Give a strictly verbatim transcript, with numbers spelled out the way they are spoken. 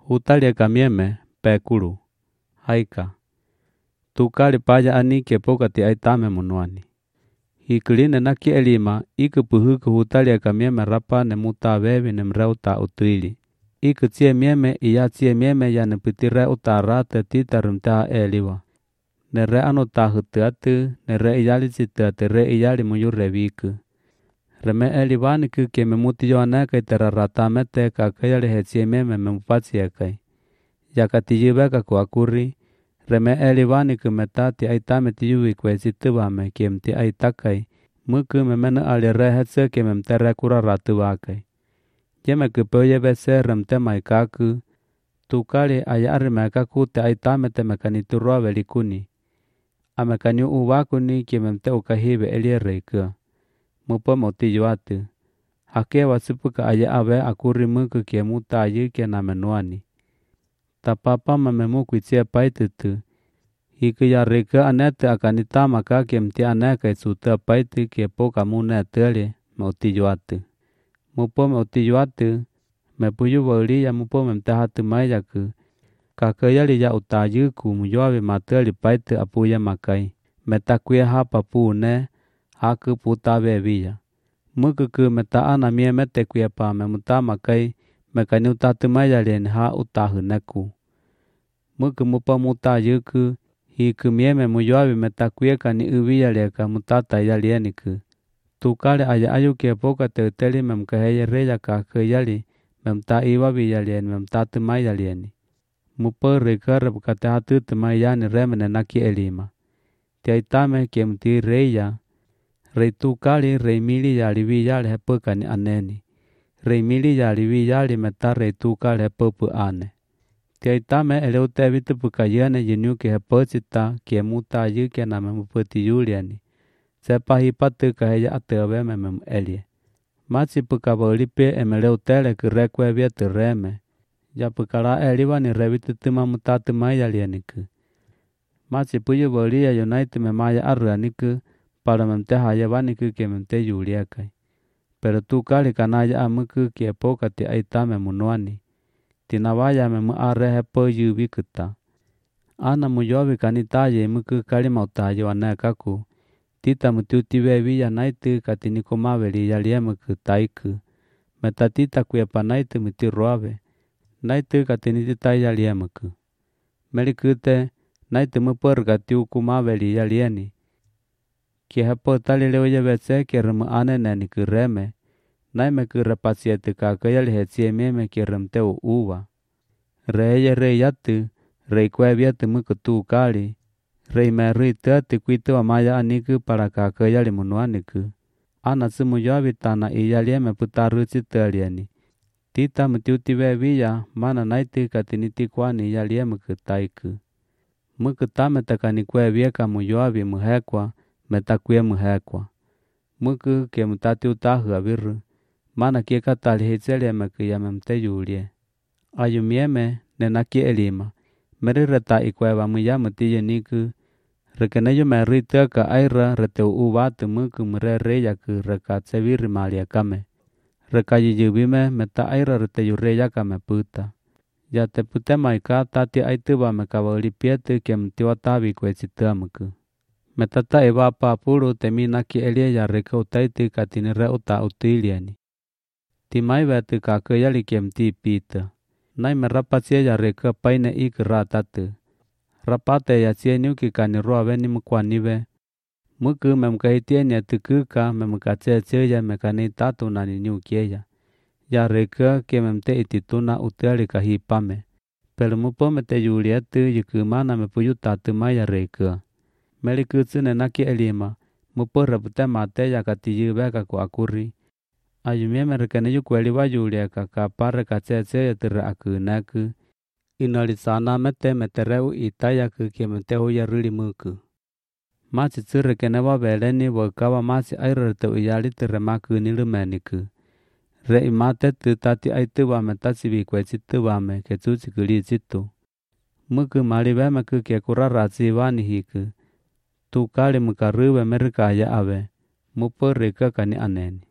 hutalia kamieme pekulu haika tukali paja ani kepoka ti aitame munuani hikline naki elima iku puhuku hutalia kamieme rapa ne muta wewe ne mreuta utuili iku tie mieme iya tie mieme ya ne pitire utara te titarum-ta eliwa ne re anu tahu teatu ne re iyali citeate re iyali muyure wiku reme eliwani ku keme muti yoane kai terarata mete ka kayali hetie mieme memupatsi yakai yakati yubeka ku akuri reme eliwani ku metati aitame ti yuwi kwe citewame kem ti aitakai muku memene ali re hetse keme mtere kura ratu wakai jeme ku peye bese remte maikaku tukali ayari mekaku te aitame te mekani turua welikuni amekani uwakuni keme mte ukahibe elie reika mupo moti yuatu hake wasipuka aya awe akuri muku kemu tayi ke namenuani tapapa mamemuku itia paitutu hiku ya reika anete akanita maka kemti aneka isuta paitu ke poka mune tele moti yuatu mupo moti yuatu mepuyu wali ya mupo memtahatu mayaku kakayali ya utayuku muyoawe mateli paitu apuya makai metakuya hapa pune haku puta bebiya muku ku metaana mie metekuya pa memuta makai mekani utatu mayalien ha utahu neku muku mupa muta yuku hiku mieme muyoawe metakuya kani uwiya leka mutata yalieniku tukale aya ayu ke poka teuteli memkaheye reya kakayali memta iwa biyalien memtatu mayalieni mupa rekare bukate hatu temayani remene naki elima tiaitame kemti reya rei tukali rei mili yali wiyali hepukani aneni rei mili yali wiyali meta rei tukali hepupu ane tiaitame eleute vitu pukayane yenyuki hepocita kiemuta yuke na memupati yuliani sepa hipatu kaheya atewe memem elie machi pukabolipe emeleutele kirekwe vietu reme ya pukala eliwa ni revitu tuma mutatu mayalianiku machi puyu bolia yonaitu memaya arraniku para memte hayawaniku ke memte yuliakai pero tukali kanaya amuku ke poka ti aitame munuani tinawaya memu arrehe po yubikuta ana muyobi kanitaye muku kalima utayo anekaku tita mututi wewiya naitu katiniko maweli yaliemuku taiku metatita kuyapa naitu mutiruawe naitu katinitita yaliemuku melikute naitu mupurgati ukumaweli yalieni ki hepo talileo yebetse ki remu aneneni ku reme naime ku repasiete kakayali hetsie meme ki remteu uwa reye reyatu rei kweviatu muku tukali rei meri teatu kuitu amaya aniku para kakayali munuaniku ana sumu yobi tana iyalieme putaru citalieni tita mutiuti wewiya mana naitu katiniti kwani iyalieme ku taiku muku tame takani kwevieka muyobi muhekwa metakuya muhekwa muku ke mutati utahu abiru mana kia katali hitselia meku ya memte yulie ayu mieme nenaki elima meri reta ikweva muya mutiye niku rekeneyo meri teka aira reteu uwatu muku mure reya ku reka tseviri malia kame reka yiyubime meta aira reteyu reya kame puta ya te pute maika tati aituba mekawali pietu ke mtiwa tabi kwe citamuku metata eva pa puru temina ki elie ya reka utaiti katini re uta utiliani timai vetu kakayali kemti pita nai merapatia ya reka paine ik ratatu rapate ya tsieniuki kani ruaveni mkwanive muku memkaitienia tukuka memkatseetseya mekani tatu nani niukieya ya reka ke memte itituna utali kahipame pero mupo mete yulietu yukumana mepuyu tatu maya reka melikutsune naki elima mupo repute mate ya katiyubeka ku akuri ayumie merekene yukweli wayulieka kapare katsetse tira akunaku inalisana mete metereu itayaku kemete ya rili muku machi tsirekene wabeleni wakawa machi airete uyali tiremaku nilumeniku re imate tutati aituwame tatsivikwe cituwame ketsuchi kuli citu muku malibeme ku ke kuraratsi wani hiku tukali mukaruwe merikaya awe mupo reka kani aneni